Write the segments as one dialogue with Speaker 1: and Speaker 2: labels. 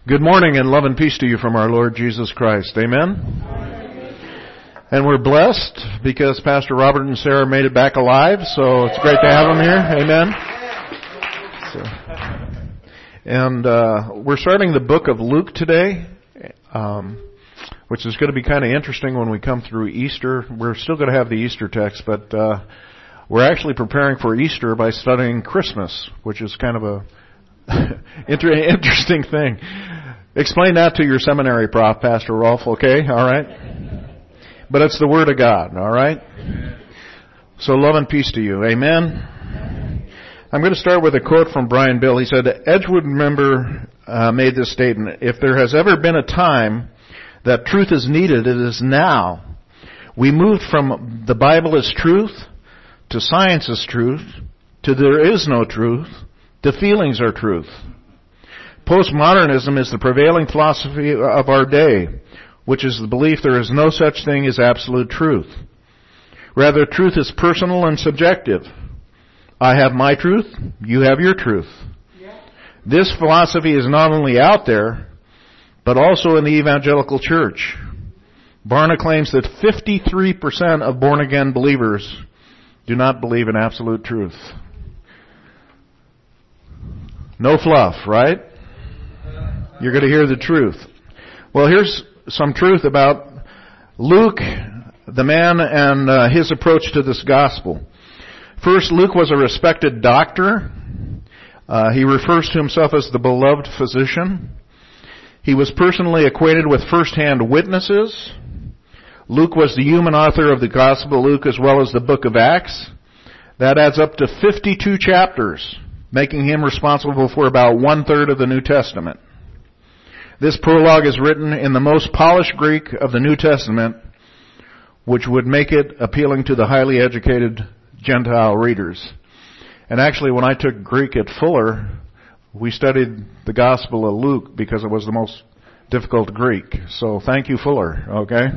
Speaker 1: Good morning and love and peace to you from our Lord Jesus Christ. Amen? And we're blessed because Pastor Robert and Sarah made it back alive, so it's great to have them here. Amen? We're starting the book of Luke today, which is going to be kind of interesting when we come through Easter. We're still going to have the Easter text, but we're actually preparing for Easter by studying Christmas, which is kind of a interesting thing. Explain that to your seminary prof, Pastor Rolf, okay? All right? But it's the Word of God, all right? So love and peace to you. Amen? I'm going to start with a quote from Brian Bill. He said, Edgewood member made this statement, if there has ever been a time that truth is needed, it is now. We moved from the Bible is truth to science is truth to there is no truth to feelings are truth. Postmodernism is the prevailing philosophy of our day, which is the belief there is no such thing as absolute truth. Rather, truth is personal and subjective. I have my truth, you have your truth. Yeah. This philosophy is not only out there, but also in the evangelical church. Barna claims that 53% of born-again believers do not believe in absolute truth. No fluff, right? You're going to hear the truth. Well, here's some truth about Luke, the man, and his approach to this gospel. First, Luke was a respected doctor. He refers to himself as the beloved physician. He was personally acquainted with first-hand witnesses. Luke was the human author of the Gospel of Luke as well as the book of Acts. That adds up to 52 chapters, making him responsible for about 1/3 of the New Testament. This prologue is written in the most polished Greek of the New Testament, which would make it appealing to the highly educated Gentile readers. And actually, when I took Greek at Fuller, we studied the Gospel of Luke because it was the most difficult Greek. So thank you, Fuller, okay?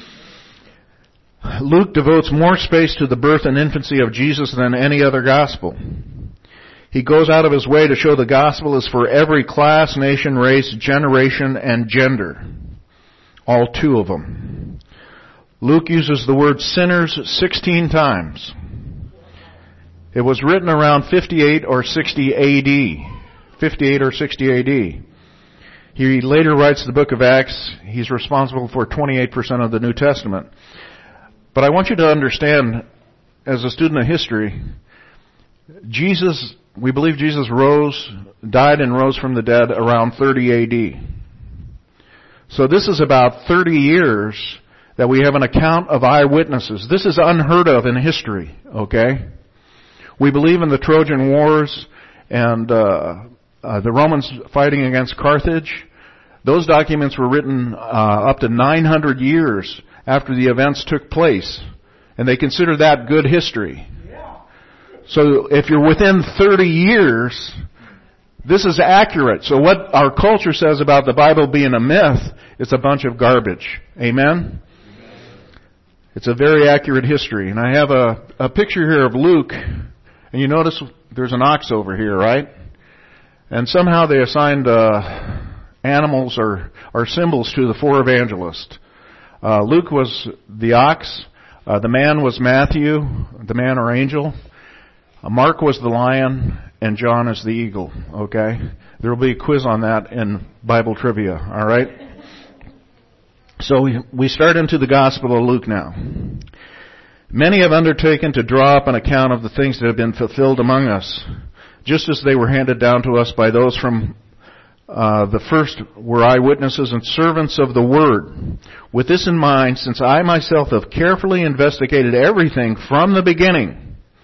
Speaker 1: Luke devotes more space to the birth and infancy of Jesus than any other gospel. He goes out of his way to show the gospel is for every class, nation, race, generation, and gender. All 2 of them. Luke uses the word sinners 16 times. It was written around 58 or 60 AD. 58 or 60 AD. He later writes the book of Acts. He's responsible for 28% of the New Testament. But I want you to understand, as a student of history, we believe Jesus died and rose from the dead around 30 AD. So this is about 30 years that we have an account of eyewitnesses. This is unheard of in history, okay? We believe in the Trojan Wars and the Romans fighting against Carthage. Those documents were written up to 900 years after the events took place, and they consider that good history. So if you're within 30 years, this is accurate. So what our culture says about the Bible being a myth, it's a bunch of garbage. Amen? It's a very accurate history. And I have a picture here of Luke, and you notice there's an ox over here, right? And somehow they assigned animals or symbols to the 4 evangelists. Luke was the ox. The man was Matthew, the man or angel. Mark was the lion, and John is the eagle, okay? There will be a quiz on that in Bible trivia, all right? So we start into the Gospel of Luke now. Many have undertaken to draw up an account of the things that have been fulfilled among us, just as they were handed down to us by those from the first were eyewitnesses and servants of the Word. With this in mind, since I myself have carefully investigated everything from the beginning,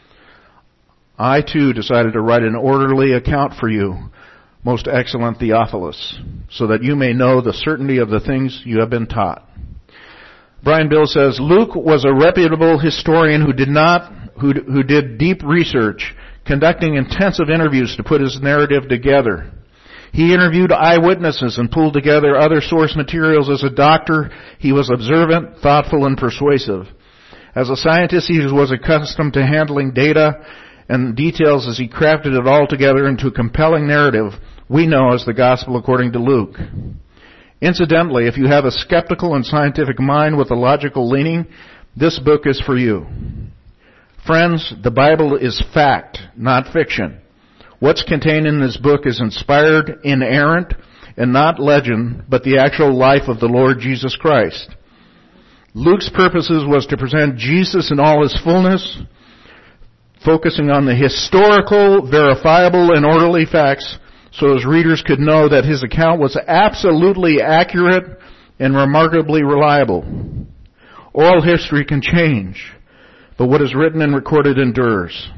Speaker 1: I too decided to write an orderly account for you, most excellent Theophilus, so that you may know the certainty of the things you have been taught. Brian Bill says, Luke was a reputable historian who did deep research, conducting intensive interviews to put his narrative together. He interviewed eyewitnesses and pulled together other source materials. As a doctor, he was observant, thoughtful, and persuasive. As a scientist, he was accustomed to handling data and details as he crafted it all together into a compelling narrative we know as the Gospel according to Luke. Incidentally, if you have a skeptical and scientific mind with a logical leaning, this book is for you. Friends, the Bible is fact, not fiction. What's contained in this book is inspired, inerrant, and not legend, but the actual life of the Lord Jesus Christ. Luke's purposes was to present Jesus in all his fullness, focusing on the historical, verifiable, and orderly facts so his readers could know that his account was absolutely accurate and remarkably reliable. Oral history can change, but what is written and recorded endures.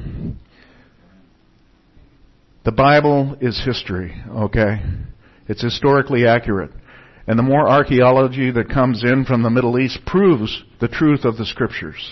Speaker 1: The Bible is history, okay? It's historically accurate. And the more archaeology that comes in from the Middle East proves the truth of the Scriptures.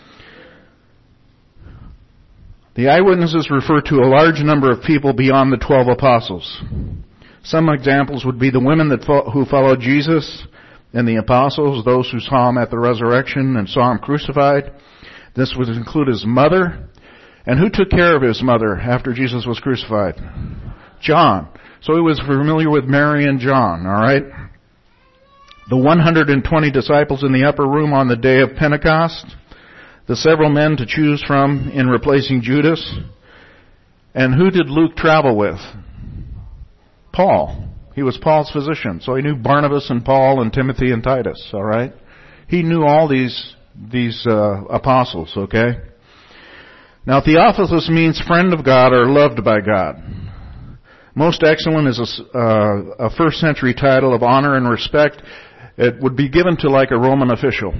Speaker 1: The eyewitnesses refer to a large number of people beyond the 12 apostles. Some examples would be the women who followed Jesus and the apostles, those who saw him at the resurrection and saw him crucified. This would include his mother. And who took care of his mother after Jesus was crucified? John. So he was familiar with Mary and John, all right? The 120 disciples in the upper room on the day of Pentecost, the several men to choose from in replacing Judas. And who did Luke travel with? Paul. He was Paul's physician, so he knew Barnabas and Paul and Timothy and Titus, all right? He knew all these apostles, okay? Now, Theophilus means friend of God or loved by God. Most excellent is a first century title of honor and respect. It would be given to like a Roman official.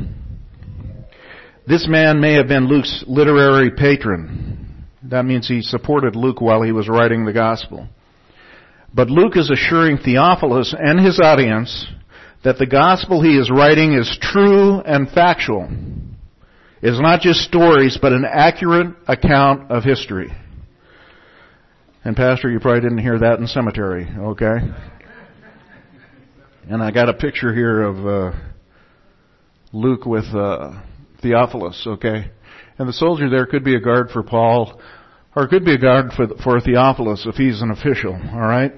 Speaker 1: This man may have been Luke's literary patron. That means he supported Luke while he was writing the gospel. But Luke is assuring Theophilus and his audience that the gospel he is writing is true and factual. It's not just stories, but an accurate account of history. And Pastor, you probably didn't hear that in cemetery, okay? And I got a picture here of Luke with Theophilus, okay? And the soldier there could be a guard for Paul, or it could be a guard for Theophilus if he's an official, all right?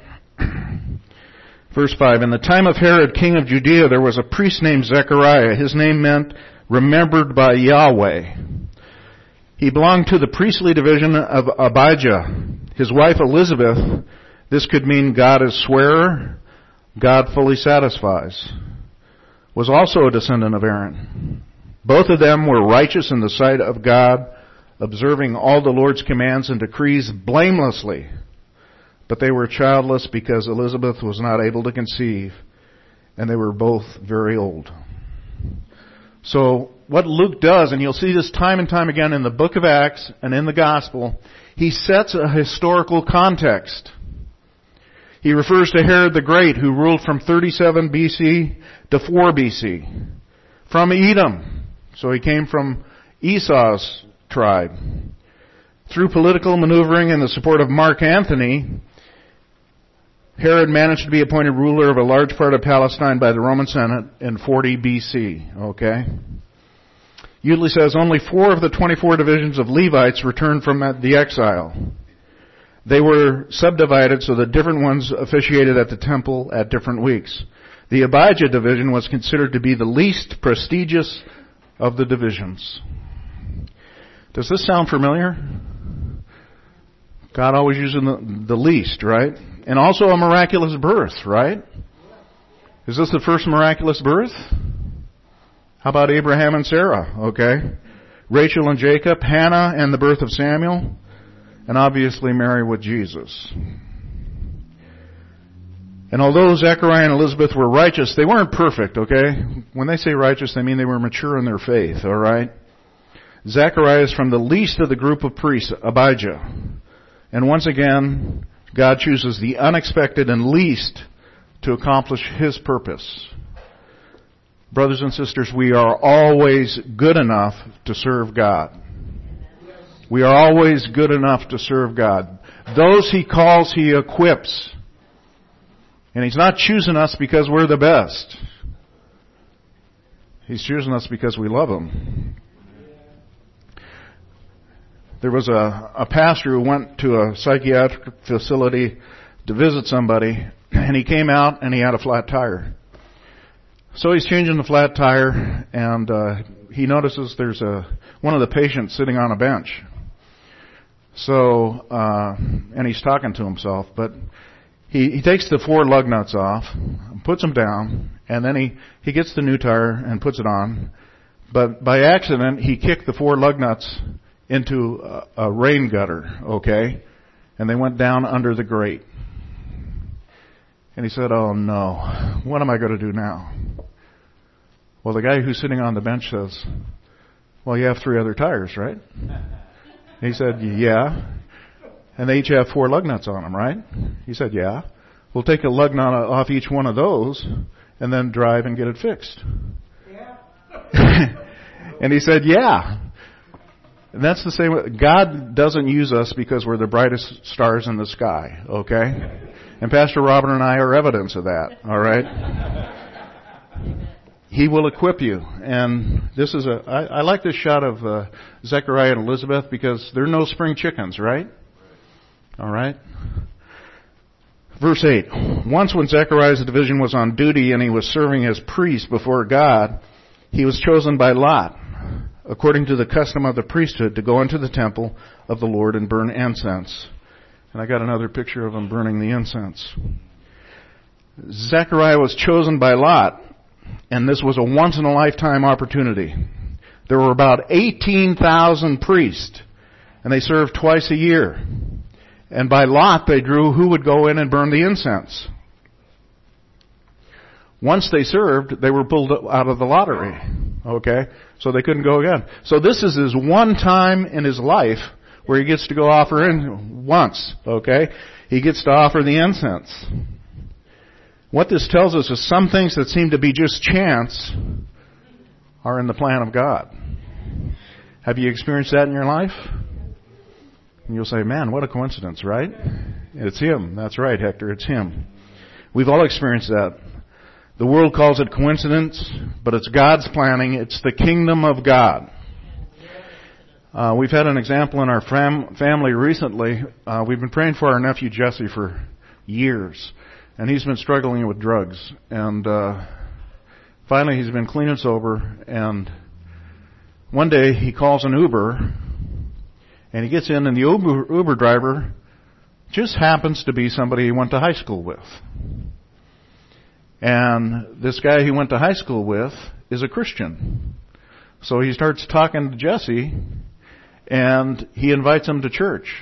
Speaker 1: Verse 5, in the time of Herod, king of Judea, there was a priest named Zechariah. His name meant remembered by Yahweh. He belonged to the priestly division of Abijah. His wife Elizabeth, this could mean God is swearer, God fully satisfies, was also a descendant of Aaron. Both of them were righteous in the sight of God, observing all the Lord's commands and decrees blamelessly. But they were childless because Elizabeth was not able to conceive, and they were both very old. So what Luke does, and you'll see this time and time again in the book of Acts and in the gospel, he sets a historical context. He refers to Herod the Great, who ruled from 37 BC to 4 BC. From Edom. So he came from Esau's tribe. Through political maneuvering and the support of Mark Antony, Herod managed to be appointed ruler of a large part of Palestine by the Roman Senate in 40 BC. Okay? Usually says only 4 of the 24 divisions of Levites returned from the exile. They were subdivided so that different ones officiated at the temple at different weeks. The Abijah division was considered to be the least prestigious of the divisions. Does this sound familiar? God always using the least, right? And also a miraculous birth, right? Is this the first miraculous birth? How about Abraham and Sarah? Okay. Rachel and Jacob, Hannah and the birth of Samuel, and obviously Mary with Jesus. And although Zechariah and Elizabeth were righteous, they weren't perfect, okay? When they say righteous, they mean they were mature in their faith, all right? Zechariah is from the least of the group of priests, Abijah. And once again, God chooses the unexpected and least to accomplish His purpose. Brothers and sisters, we are always good enough to serve God. We are always good enough to serve God. Those He calls, He equips. And He's not choosing us because we're the best. He's choosing us because we love Him. There was a pastor who went to a psychiatric facility to visit somebody, and he came out and he had a flat tire. So he's changing the flat tire, and he notices there's one of the patients sitting on a bench. So, and he's talking to himself, but he takes the 4 lug nuts off, puts them down, and then he gets the new tire and puts it on. But by accident, he kicked the 4 lug nuts into a rain gutter, okay? And they went down under the grate. And he said, "Oh no, what am I going to do now?" Well, the guy who's sitting on the bench says, "Well, you have 3 other tires, right?" He said, "Yeah." "And they each have 4 lug nuts on them, right?" He said, "Yeah." "We'll take a lug nut off each one of those and then drive and get it fixed." Yeah. And he said, "Yeah." And that's the same. God doesn't use us because we're the brightest stars in the sky, okay? And Pastor Robert and I are evidence of that, all right? He will equip you. And this is I like this shot of Zechariah and Elizabeth because they're no spring chickens, right? All right? Verse 8. Once when Zechariah's division was on duty and he was serving as priest before God, he was chosen by lot, according to the custom of the priesthood, to go into the temple of the Lord and burn incense. And I got another picture of him burning the incense. Zechariah was chosen by lot, and this was a once-in-a-lifetime opportunity. There were about 18,000 priests, and they served twice a year. And by lot, they drew who would go in and burn the incense. Once they served, they were pulled out of the lottery. Okay? So they couldn't go again. So this is his one time in his life where he gets to go offer in once. Okay? He gets to offer the incense. What this tells us is some things that seem to be just chance are in the plan of God. Have you experienced that in your life? And you'll say, "Man, what a coincidence," right? It's him. That's right, Hector. It's him. We've all experienced that. The world calls it coincidence, but it's God's planning. It's the kingdom of God. We've had an example in our family recently. We've been praying for our nephew Jesse for years, and he's been struggling with drugs. And finally, he's been clean and sober. And one day, he calls an Uber, and he gets in, and the Uber driver just happens to be somebody he went to high school with. And this guy he went to high school with is a Christian. So he starts talking to Jesse, and he invites him to church.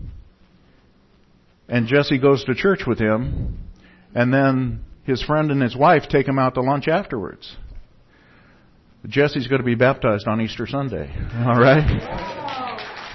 Speaker 1: And Jesse goes to church with him, and then his friend and his wife take him out to lunch afterwards. Jesse's going to be baptized on Easter Sunday. All right?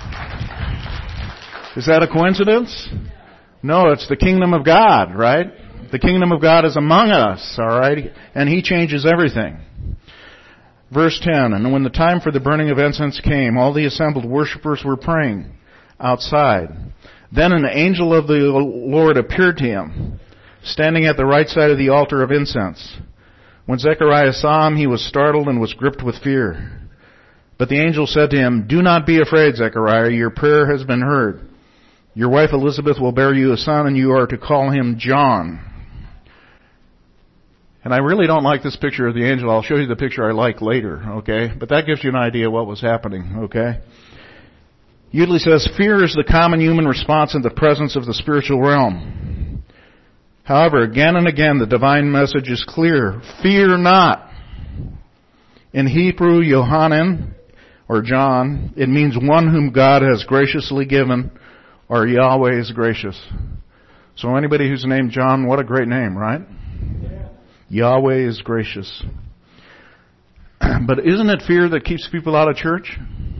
Speaker 1: Is that a coincidence? No, it's the kingdom of God, right? The kingdom of God is among us, all right? And He changes everything. Verse 10, and when the time for the burning of incense came, all the assembled worshipers were praying outside. Then an angel of the Lord appeared to him, standing at the right side of the altar of incense. When Zechariah saw him, he was startled and was gripped with fear. But the angel said to him, "Do not be afraid, Zechariah. Your prayer has been heard. Your wife Elizabeth will bear you a son, and you are to call him John." And I really don't like this picture of the angel. I'll show you the picture I like later, okay? But that gives you an idea of what was happening, okay? Usually says, fear is the common human response in the presence of the spiritual realm. However, again and again, the divine message is clear. Fear not. In Hebrew, Yohanan, or John, it means one whom God has graciously given, or Yahweh is gracious. So anybody who's named John, what a great name, right? Yahweh is gracious. But isn't it fear that keeps people out of church?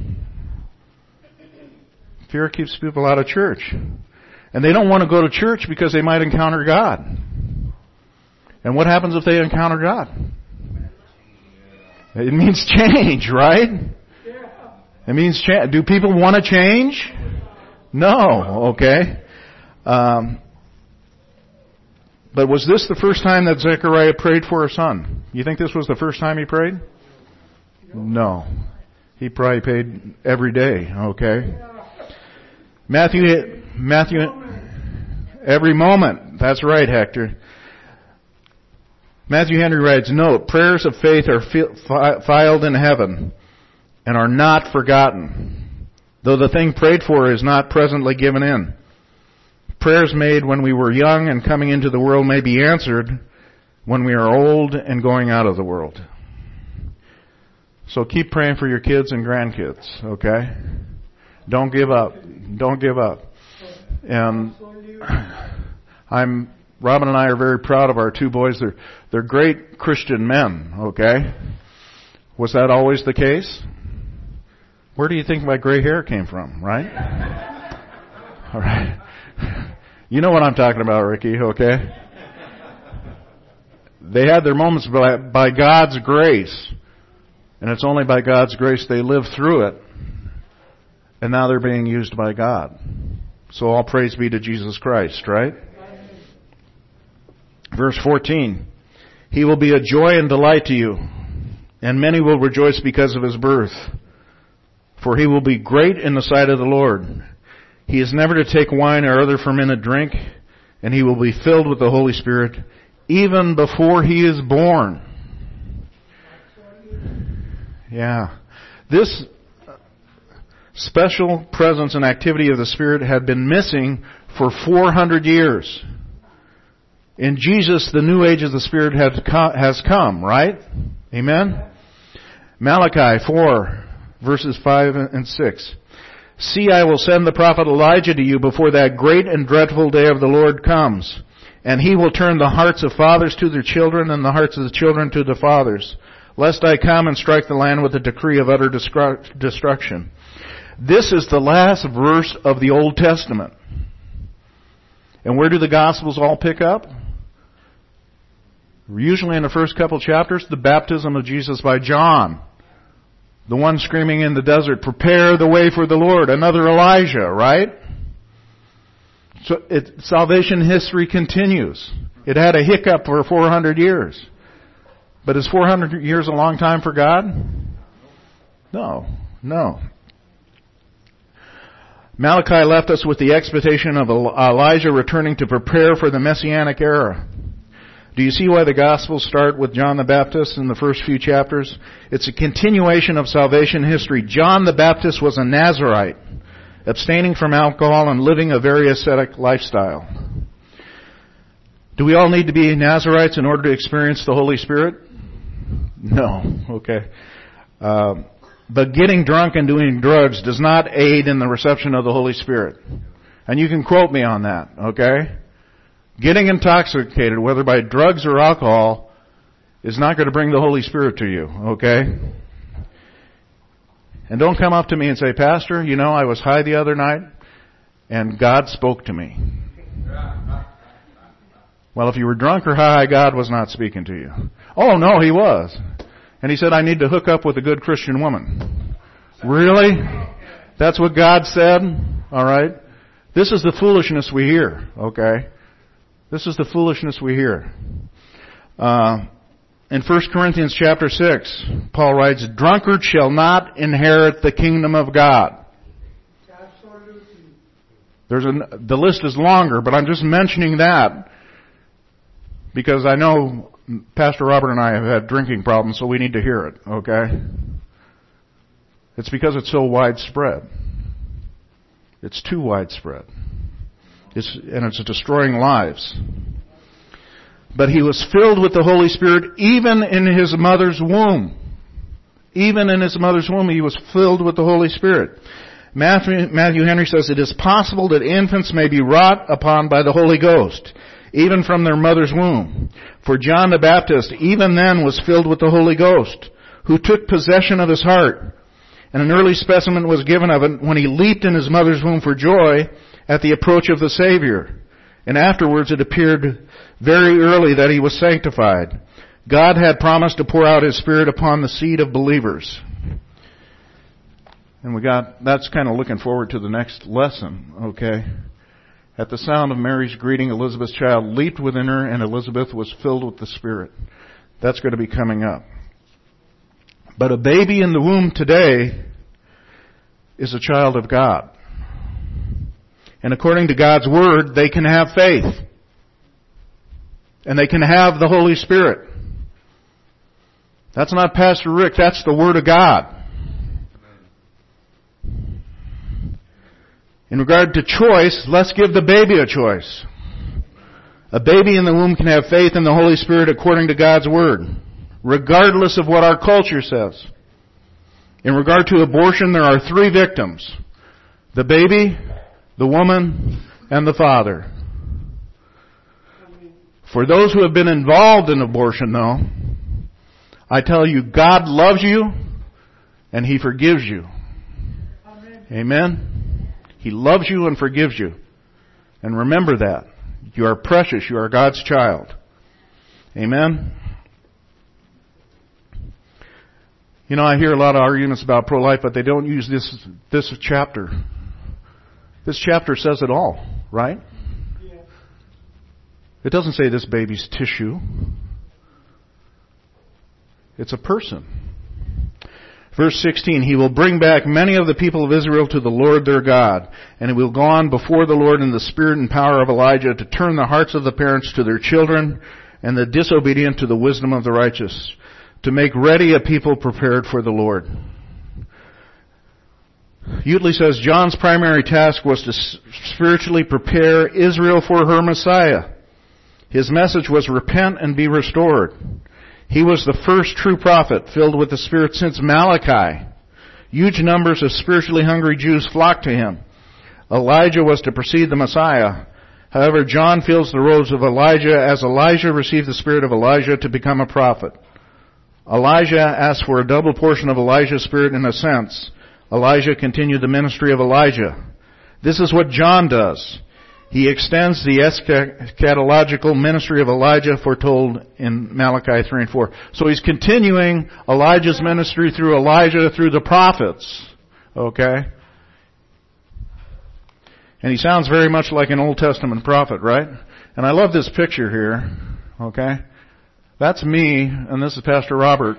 Speaker 1: Fear keeps people out of church. And they don't want to go to church because they might encounter God. And what happens if they encounter God? It means change, right? It means change. Do people want to change? No, okay. But was this the first time that Zechariah prayed for a son? You think this was the first time he prayed? No. He probably prayed every day, okay? Matthew, Every moment. That's right, Hector. Matthew Henry writes, note, prayers of faith are filed in heaven and are not forgotten, though the thing prayed for is not presently given in. Prayers made when we were young and coming into the world may be answered when we are old and going out of the world. So keep praying for your kids and grandkids, okay? Don't give up. Don't give up. And Robin and I are very proud of our two boys. They're great Christian men, okay? Was that always the case? Where do you think my gray hair came from, right? All right. You know what I'm talking about, Ricky, okay? They had their moments by God's grace. And it's only by God's grace they lived through it. And now they're being used by God. So all praise be to Jesus Christ, right? Verse 14. He will be a joy and delight to you, and many will rejoice because of his birth. For he will be great in the sight of the Lord. He is never to take wine or other fermented drink, and he will be filled with the Holy Spirit even before he is born. Yeah. This special presence and activity of the Spirit had been missing for 400 years. In Jesus, the new age of the Spirit has come, right? Amen? Malachi 4, verses 5 and 6. See, I will send the prophet Elijah to you before that great and dreadful day of the Lord comes. And he will turn the hearts of fathers to their children and the hearts of the children to the fathers, lest I come and strike the land with a decree of utter destruction. This is the last verse of the Old Testament. And where do the Gospels all pick up? Usually in the first couple chapters, the baptism of Jesus by John. The one screaming in the desert, prepare the way for the Lord. Another Elijah, right? So salvation history continues. It had a hiccup for 400 years. But is 400 years a long time for God? No. Malachi left us with the expectation of Elijah returning to prepare for the Messianic era. Do you see why the Gospels start with John the Baptist in the first few chapters? It's a continuation of salvation history. John the Baptist was a Nazirite, abstaining from alcohol and living a very ascetic lifestyle. Do we all need to be Nazirites in order to experience the Holy Spirit? No. Okay. But getting drunk and doing drugs does not aid in the reception of the Holy Spirit. And you can quote me on that, okay? Getting intoxicated, whether by drugs or alcohol, is not going to bring the Holy Spirit to you, okay? And don't come up to me and say, Pastor, you know, I was high the other night and God spoke to me. Well, if you were drunk or high, God was not speaking to you. Oh, no, He was. And He said, I need to hook up with a good Christian woman. Really? That's what God said? All right. This is the foolishness we hear, okay? This is the foolishness we hear. In 1 Corinthians chapter 6, Paul writes, drunkards shall not inherit the kingdom of God. The list is longer, but I'm just mentioning that because I know Pastor Robert and I have had drinking problems, so we need to hear it, okay? It's because it's so widespread. It's too widespread. It's destroying lives. But he was filled with the Holy Spirit even in his mother's womb. Even in his mother's womb, he was filled with the Holy Spirit. Matthew Henry says, it is possible that infants may be wrought upon by the Holy Ghost, even from their mother's womb. For John the Baptist, even then, was filled with the Holy Ghost, who took possession of his heart. And an early specimen was given of it when he leaped in his mother's womb for joy at the approach of the Savior. And afterwards it appeared very early that he was sanctified. God had promised to pour out His Spirit upon the seed of believers. And that's kind of looking forward to the next lesson, okay? At the sound of Mary's greeting, Elizabeth's child leaped within her, and Elizabeth was filled with the Spirit. That's going to be coming up. But a baby in the womb today is a child of God. And according to God's Word, they can have faith. And they can have the Holy Spirit. That's not Pastor Rick, that's the Word of God. In regard to choice, let's give the baby a choice. A baby in the womb can have faith in the Holy Spirit according to God's Word, regardless of what our culture says. In regard to abortion, there are 3 victims. The baby, the woman, and the father. For those who have been involved in abortion, though, I tell you, God loves you and He forgives you. Amen? He loves you and forgives you. And remember that. You are precious. You are God's child. Amen? You know, I hear a lot of arguments about pro-life, but they don't use this chapter. This chapter says it all, right? It doesn't say this baby's tissue. It's a person. Verse 16, He will bring back many of the people of Israel to the Lord their God, and He will go on before the Lord in the spirit and power of Elijah to turn the hearts of the parents to their children and the disobedient to the wisdom of the righteous, to make ready a people prepared for the Lord. Utley says John's primary task was to spiritually prepare Israel for her Messiah. His message was repent and be restored. He was the first true prophet filled with the Spirit since Malachi. Huge numbers of spiritually hungry Jews flocked to him. Elijah was to precede the Messiah. However, John fills the roles of Elijah as Elijah received the spirit of Elijah to become a prophet. Elijah asked for a double portion of Elijah's spirit in a sense. Elijah continued the ministry of Elijah. This is what John does. He extends the eschatological ministry of Elijah foretold in Malachi 3 and 4. So he's continuing Elijah's ministry through Elijah, through the prophets. Okay? And he sounds very much like an Old Testament prophet, right? And I love this picture here. Okay? That's me, and this is Pastor Robert.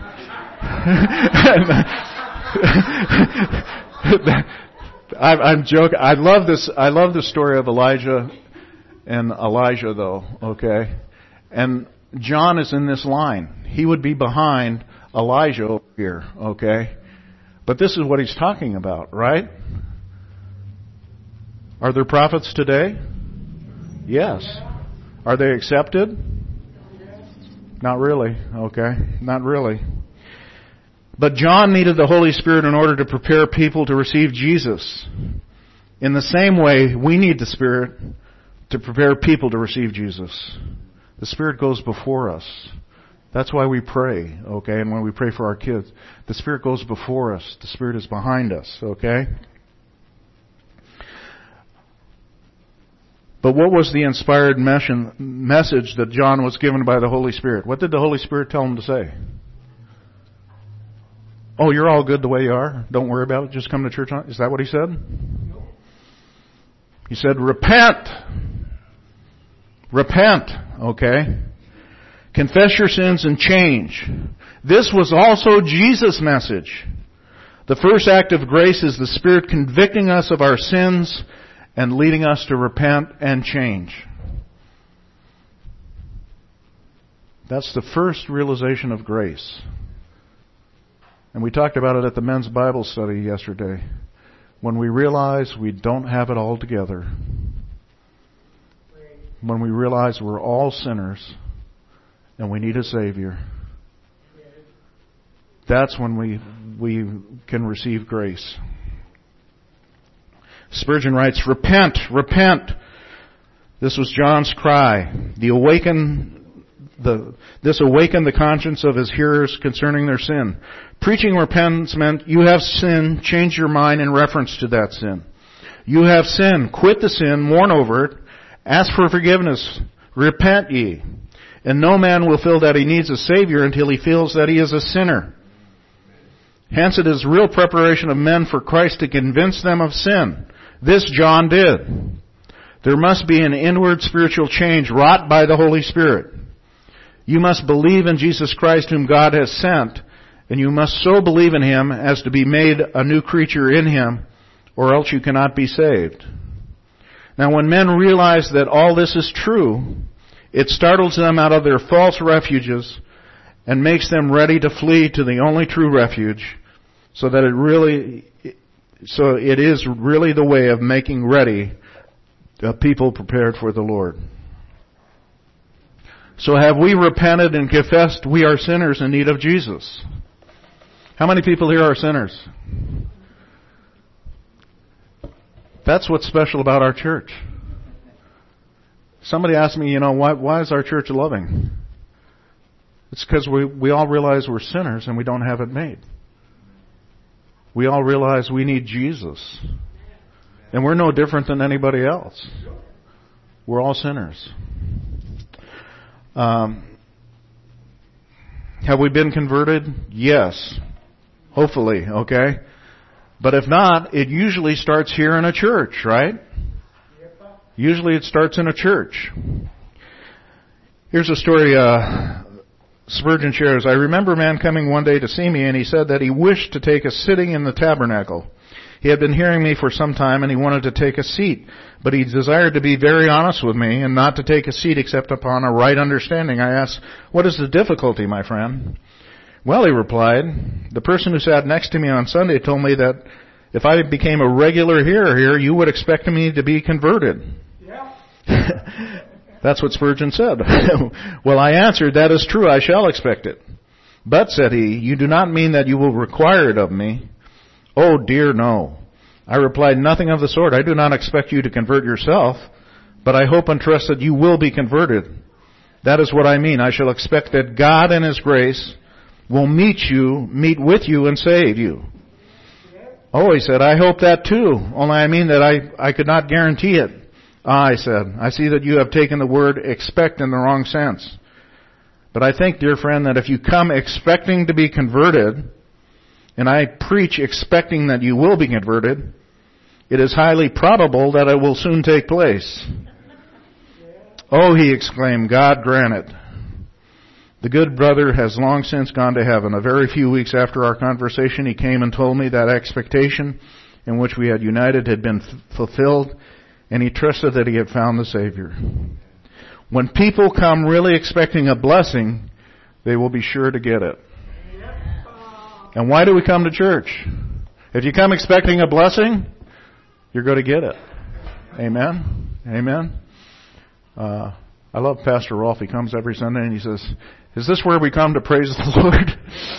Speaker 1: I'm joking. I love this. I love the story of Elijah and Elijah, though. Okay, and John is in this line. He would be behind Elijah over here. Okay, but this is what he's talking about, right? Are there prophets today? Yes. Are they accepted? Not really. Okay, not really. But John needed the Holy Spirit in order to prepare people to receive Jesus. In the same way, we need the Spirit to prepare people to receive Jesus. The Spirit goes before us. That's why we pray, okay? And when we pray for our kids, the Spirit goes before us. The Spirit is behind us, okay? But what was the inspired message that John was given by the Holy Spirit? What did the Holy Spirit tell him to say? Oh, you're all good the way you are. Don't worry about it. Just come to church. Is that what he said? He said, repent. Repent. Okay. Confess your sins and change. This was also Jesus' message. The first act of grace is the Spirit convicting us of our sins and leading us to repent and change. That's the first realization of grace. And we talked about it at the men's Bible study yesterday. When we realize we don't have it all together. When we realize we're all sinners and we need a Savior. That's when we can receive grace. Spurgeon writes, repent, repent. This was John's cry. This awakened the conscience of his hearers concerning their sin. Preaching repentance meant you have sinned, change your mind in reference to that sin. You have sinned, quit the sin, mourn over it, ask for forgiveness, repent ye. And no man will feel that he needs a Savior until he feels that he is a sinner. Hence it is real preparation of men for Christ to convince them of sin. This John did. There must be an inward spiritual change wrought by the Holy Spirit. You must believe in Jesus Christ whom God has sent, and you must so believe in Him as to be made a new creature in Him, or else you cannot be saved. Now when men realize that all this is true, it startles them out of their false refuges and makes them ready to flee to the only true refuge, so it is really the way of making ready a people prepared for the Lord. So have we repented and confessed we are sinners in need of Jesus? How many people here are sinners? That's what's special about our church. Somebody asked me, why is our church loving? It's because we all realize we're sinners and we don't have it made. We all realize we need Jesus. And we're no different than anybody else. We're all sinners. Have we been converted? Yes. Hopefully, okay? But if not, it usually starts here in a church, right? Usually it starts in a church. Here's a story Spurgeon shares. I remember a man coming one day to see me, and he said that he wished to take a sitting in the tabernacle. He had been hearing me for some time, and he wanted to take a seat. But he desired to be very honest with me and not to take a seat except upon a right understanding. I asked, "What is the difficulty, my friend?" "Well," he replied, "the person who sat next to me on Sunday told me that if I became a regular hearer here, you would expect me to be converted." Yeah. That's what Spurgeon said. Well, I answered, "That is true, I shall expect it. But," said he, "you do not mean that you will require it of me." "Oh dear, no." I replied, "Nothing of the sort. I do not expect you to convert yourself, but I hope and trust that you will be converted. That is what I mean. I shall expect that God in His grace will meet with you and save you." "Oh," he said, "I hope that too. Only I mean that I could not guarantee it." "Ah," I said, "I see that you have taken the word expect in the wrong sense. But I think, dear friend, that if you come expecting to be converted, and I preach expecting that you will be converted, it is highly probable that it will soon take place." "Oh," he exclaimed, "God grant it." The good brother has long since gone to heaven. A very few weeks after our conversation, he came and told me that expectation in which we had united had been fulfilled, and he trusted that he had found the Savior. When people come really expecting a blessing, they will be sure to get it. And why do we come to church? If you come expecting a blessing, you're going to get it. Amen? Amen? I love Pastor Rolf. He comes every Sunday and he says, "Is this where we come to praise the Lord?"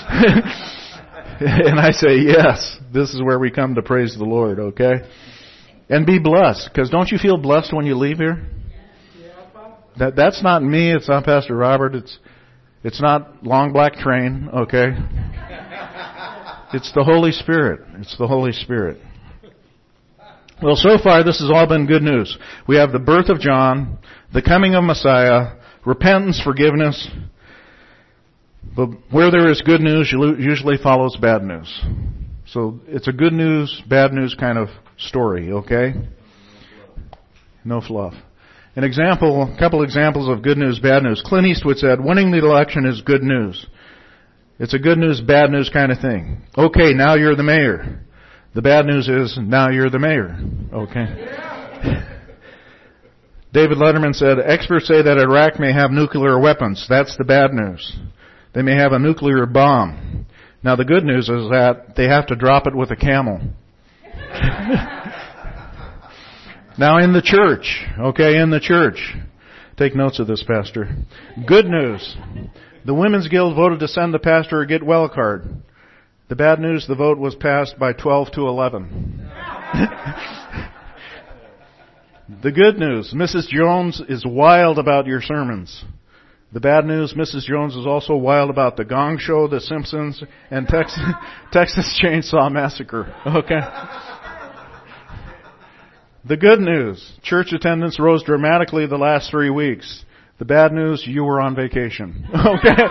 Speaker 1: And I say, yes, this is where we come to praise the Lord, okay? And be blessed. Because don't you feel blessed when you leave here? That's not me. It's not Pastor Robert. It's not Long Black Train, okay? It's the Holy Spirit. It's the Holy Spirit. Well, so far this has all been good news. We have the birth of John, the coming of Messiah, repentance, forgiveness. But where there is good news, usually follows bad news. So it's a good news, bad news kind of story, okay? No fluff. A couple examples of good news, bad news. Clint Eastwood said, "Winning the election is good news. It's a good news, bad news kind of thing. Okay, now you're the mayor. The bad news is now you're the mayor." Okay. David Letterman said, "Experts say that Iraq may have nuclear weapons. That's the bad news. They may have a nuclear bomb. Now the good news is that they have to drop it with a camel." Now in the church, take notes of this, Pastor. Good news. The Women's Guild voted to send the pastor a get well card. The bad news, the vote was passed by 12 to 11. The good news, Mrs. Jones is wild about your sermons. The bad news, Mrs. Jones is also wild about the Gong Show, The Simpsons, and Texas Chainsaw Massacre. Okay. The good news, church attendance rose dramatically the last 3 weeks. The bad news, you were on vacation. Okay.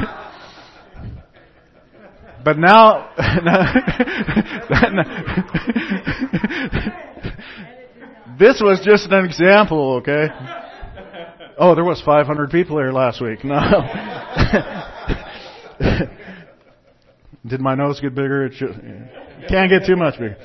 Speaker 1: But now, this was just an example, okay? Oh, there was 500 people here last week. No. Did my nose get bigger? Can't get too much bigger.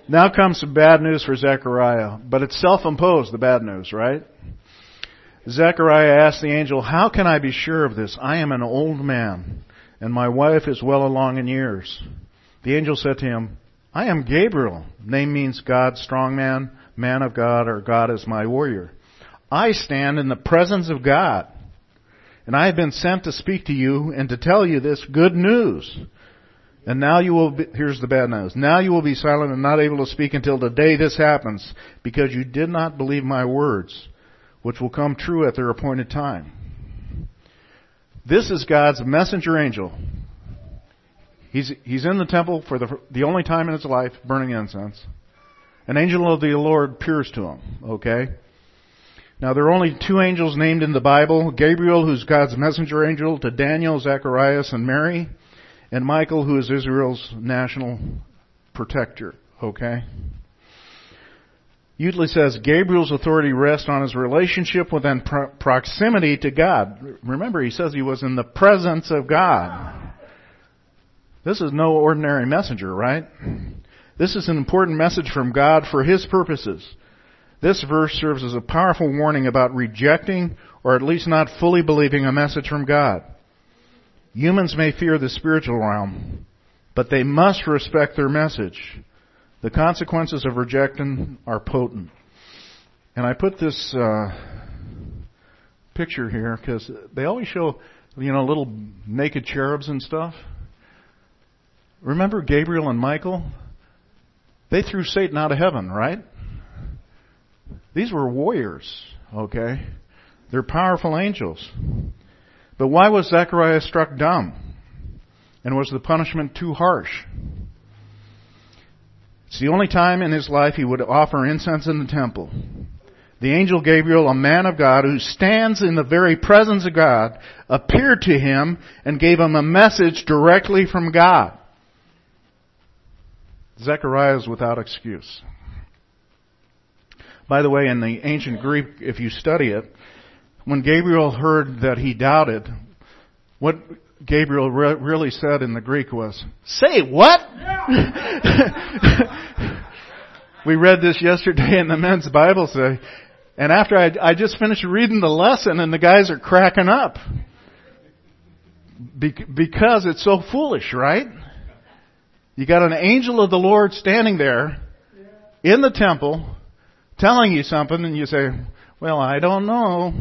Speaker 1: Now comes some bad news for Zechariah, but it's self-imposed, the bad news, right? Zechariah asked the angel, "How can I be sure of this? I am an old man, and my wife is well along in years." The angel said to him, "I am Gabriel." Name means God, strong man, man of God, or God is my warrior. I stand in the presence of God, and I have been sent to speak to you and to tell you this good news. And now you will be, here's the bad news. Now you will be silent and not able to speak until the day this happens, because you did not believe my words, which will come true at their appointed time. This is God's messenger angel. He's in the temple for the only time in his life, burning incense. An angel of the Lord appears to him, okay? Now there are only two angels named in the Bible, Gabriel, who's God's messenger angel to Daniel, Zacharias, and Mary, and Michael, who is Israel's national protector, okay? Usually says Gabriel's authority rests on his relationship within proximity to God. Remember, he says he was in the presence of God. This is no ordinary messenger, right? This is an important message from God for His purposes. This verse serves as a powerful warning about rejecting, or at least not fully believing, a message from God. Humans may fear the spiritual realm, but they must respect their message. The consequences of rejection are potent. And I put this picture here because they always show, little naked cherubs and stuff. Remember Gabriel and Michael? They threw Satan out of heaven, right? These were warriors, okay? They're powerful angels. But why was Zechariah struck dumb? And was the punishment too harsh? It's the only time in his life he would offer incense in the temple. The angel Gabriel, a man of God who stands in the very presence of God, appeared to him and gave him a message directly from God. Zechariah is without excuse. By the way, in the ancient Greek, if you study it, when Gabriel heard that he doubted, what Gabriel really said in the Greek was, "Say what?" We read this yesterday in the men's Bible study, and after I just finished reading the lesson, and the guys are cracking up. Because it's so foolish, right? You got an angel of the Lord standing there in the temple telling you something, and you say, "Well, I don't know."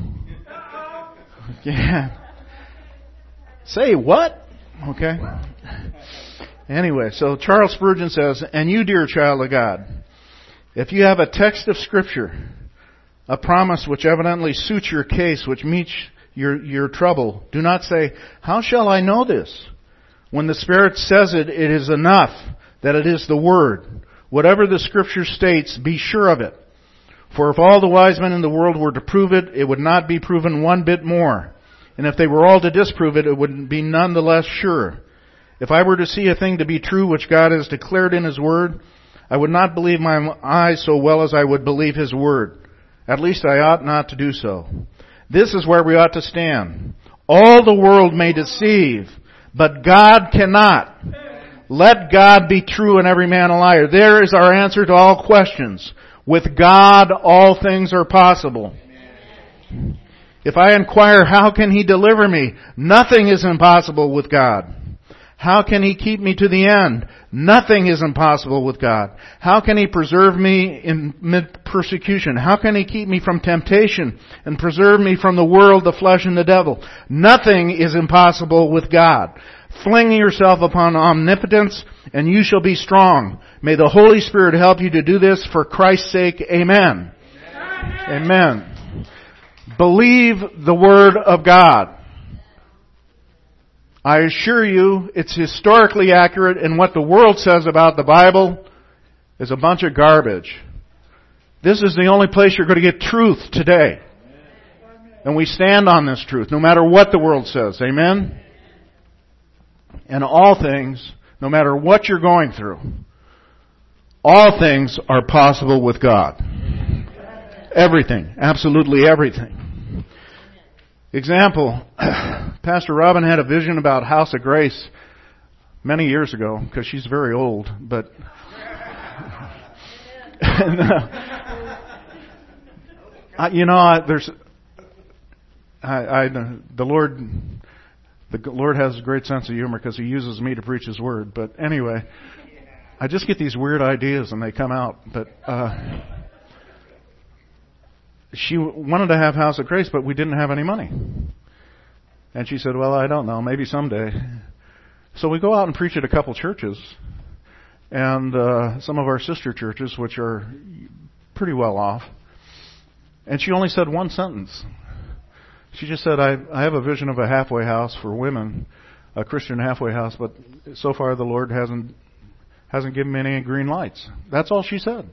Speaker 1: Yeah. Say what? Okay. Anyway, so Charles Spurgeon says, "And you, dear child of God, if you have a text of Scripture, a promise which evidently suits your case, which meets your trouble, do not say, 'How shall I know this?' When the Spirit says it, it is enough that it is the Word. Whatever the Scripture states, be sure of it. For if all the wise men in the world were to prove it, it would not be proven one bit more. And if they were all to disprove it, it would be none the less sure. If I were to see a thing to be true which God has declared in His Word, I would not believe my eyes so well as I would believe His Word. At least I ought not to do so. This is where we ought to stand. All the world may deceive, but God cannot. Let God be true and every man a liar." There is our answer to all questions. With God, all things are possible. If I inquire, how can He deliver me? Nothing is impossible with God. How can He keep me to the end? Nothing is impossible with God. How can He preserve me in mid-persecution? How can He keep me from temptation and preserve me from the world, the flesh, and the devil? Nothing is impossible with God. Fling yourself upon omnipotence, and you shall be strong. May the Holy Spirit help you to do this for Christ's sake. Amen. Amen. Believe the Word of God. I assure you, it's historically accurate, and what the world says about the Bible is a bunch of garbage. This is the only place you're going to get truth today. And we stand on this truth, no matter what the world says. Amen? And all things, no matter what you're going through, all things are possible with God. Everything. Absolutely everything. Example, Pastor Robin had a vision about House of Grace many years ago, because she's very old, but And, the Lord has a great sense of humor because He uses me to preach His word. But anyway, I just get these weird ideas and they come out. But she wanted to have House of Grace, but we didn't have any money. And she said, well, I don't know, maybe someday. So we go out and preach at a couple churches, and some of our sister churches, which are pretty well off. And she only said one sentence. She just said, I have a vision of a halfway house for women, a Christian halfway house, but so far the Lord hasn't given me any green lights. That's all she said.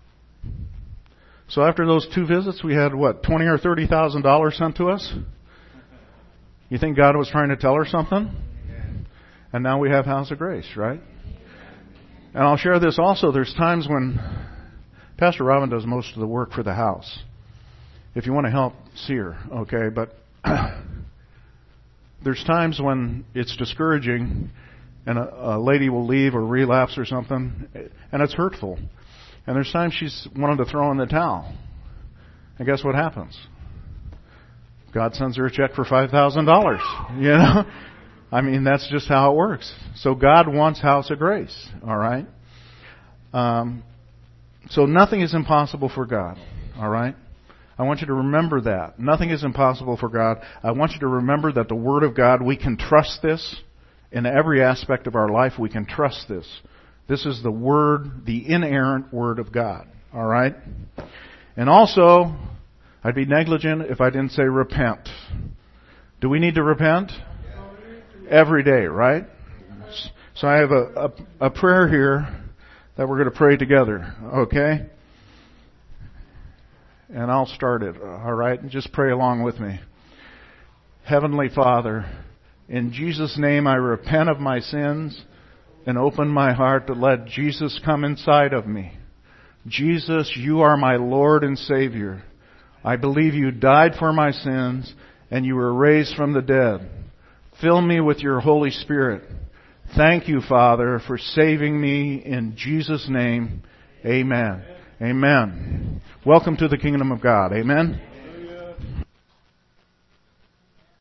Speaker 1: So after those 2 visits, we had, $20,000 or $30,000 sent to us? You think God was trying to tell her something? And now we have House of Grace, right? And I'll share this also. There's times when Pastor Robin does most of the work for the house. If you want to help, see her, okay? But there's times when it's discouraging and a lady will leave or relapse or something, and it's hurtful. And there's times she's wanted to throw in the towel. And guess what happens? God sends her a check for $5,000. You know? I mean, that's just how it works. So God wants House of Grace. All right? So nothing is impossible for God. All right? I want you to remember that. Nothing is impossible for God. I want you to remember that the Word of God, we can trust this. In every aspect of our life, we can trust this. This is the Word, the inerrant Word of God. All right? And also, I'd be negligent if I didn't say repent. Do we need to repent? Every day, right? So I have a prayer here that we're going to pray together, okay? And I'll start it, all right? And just pray along with me. Heavenly Father, in Jesus' name I repent of my sins and open my heart to let Jesus come inside of me. Jesus, you are my Lord and Savior. I believe you died for my sins and you were raised from the dead. Fill me with your Holy Spirit. Thank you, Father, for saving me in Jesus' name. Amen. Amen. Welcome to the kingdom of God. Amen.